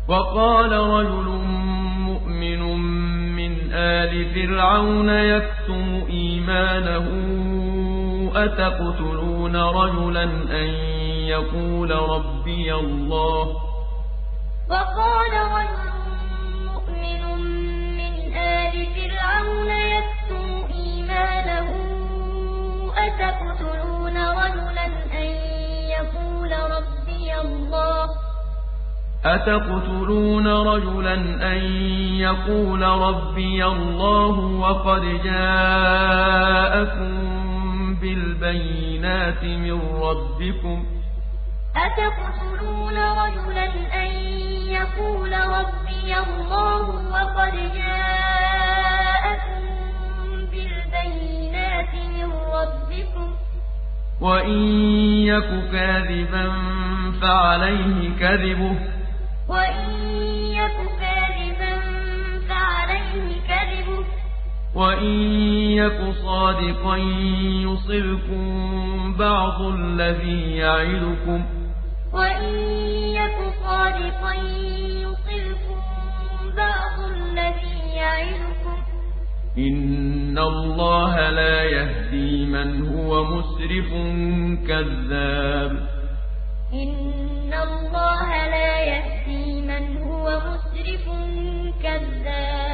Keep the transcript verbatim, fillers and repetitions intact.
وقال رجل مؤمن من آل فرعون يكتم إيمانه أتقتلون رجلا أن يقول ربي الله وقال رجل مؤمن من آل فرعون يكتم إيمانه أتقتلون رجلا أن يقول ربي الله أتقتلون رجلا أن يقول ربي الله وقد جاءكم بالبينات من ربكم أتقتلون رجلا أن يقول ربي الله وقد جاءكم بالبينات من ربكم وإن يك كاذبا فعليه كذبه وإن يك كاذبا فعليه كذبه وإن يك صادقا يصبكم بعض الذي يعدكم وإن يك صادقا يصبكم بعض الذي يعدكم إن الله لا يهدي من هو مسرف كذاب إن الله لا يهدي من هو مسرف كذاب